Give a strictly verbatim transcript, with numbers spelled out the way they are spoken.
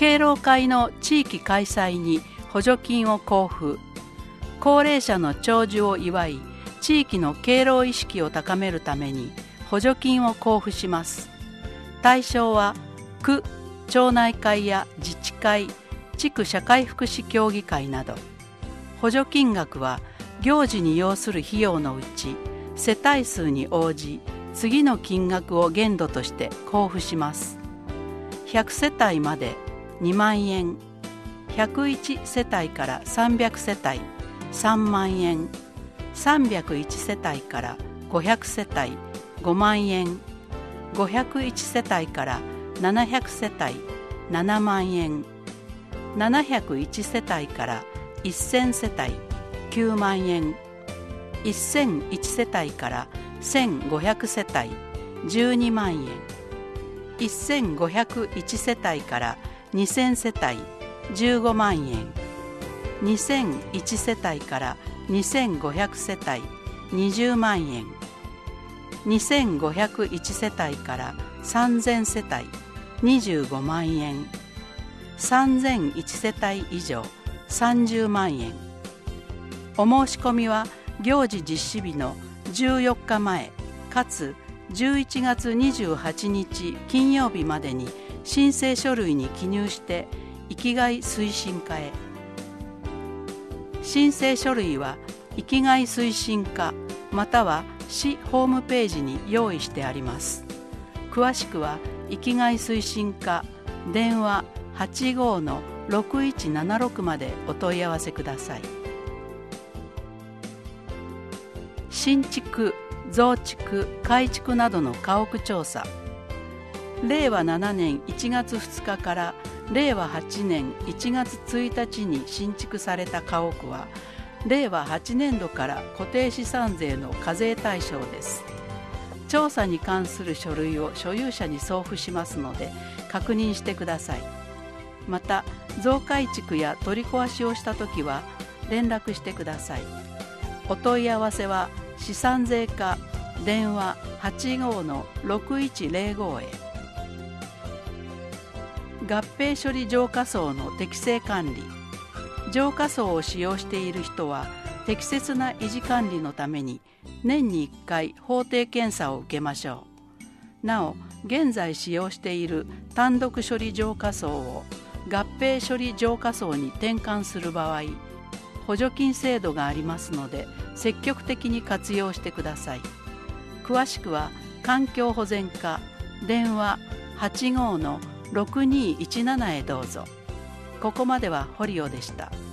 敬老会の地域開催に補助金を交付。高齢者の長寿を祝い、地域の敬老意識を高めるために補助金を交付します。対象は区、町内会や自治会、地区社会福祉協議会など。補助金額は行事に要する費用のうち世帯数に応じ次の金額を限度として交付します。ひゃくせたいまでにまんえん、ひゃくいちせたいからさんびゃくせたいさんまんえん、さんびゃくいちせたいからごひゃくせたいごまんえん、ごひゃくいちせたいからななひゃくせたいななまんえん、ななひゃくいちせたいからせんせたいきゅうまんえん、せんいちせたいからせんごひゃくせたいじゅうにまんえん、せんごひゃくいちせたいからにせんせたいじゅうごまんえん、にせんいちせたいからにせんごひゃくせたいにじゅうまんえん、にせんごひゃくいちせたいからさんぜんせたいにじゅうごまんえん、さんぜんいちせたい以上さんじゅうまんえん。お申し込みは行事実施日のじゅうよっかまえかつじゅういちがつにじゅうはちにち金曜日までに申請書類に記入して生きがい推進課へ。申請書類は生きがい推進課または市ホームページに用意してあります。詳しくは生きがい推進課電話 はちごーのろくいちななろく までお問い合わせください。新築、増築、改築などの家屋調査。れいわななねんいちがつふつかかられいわはちねんいちがつついたちに新築された家屋はれいわはちねんどから固定資産税の課税対象です。調査に関する書類を所有者に送付しますので確認してください。また増改築や取り壊しをしたときは連絡してください。お問い合わせは資産税課電話 はちごーのろくいちぜろご へ。合併処理浄化槽の適正管理。浄化槽を使用している人は適切な維持管理のために年にいっかい法定検査を受けましょう。なお現在使用している単独処理浄化槽を合併処理浄化槽に転換する場合、補助金制度がありますので積極的に活用してください。詳しくは環境保全課電話 はちごーのろくにいちなな へどうぞ。ここまでは堀尾でした。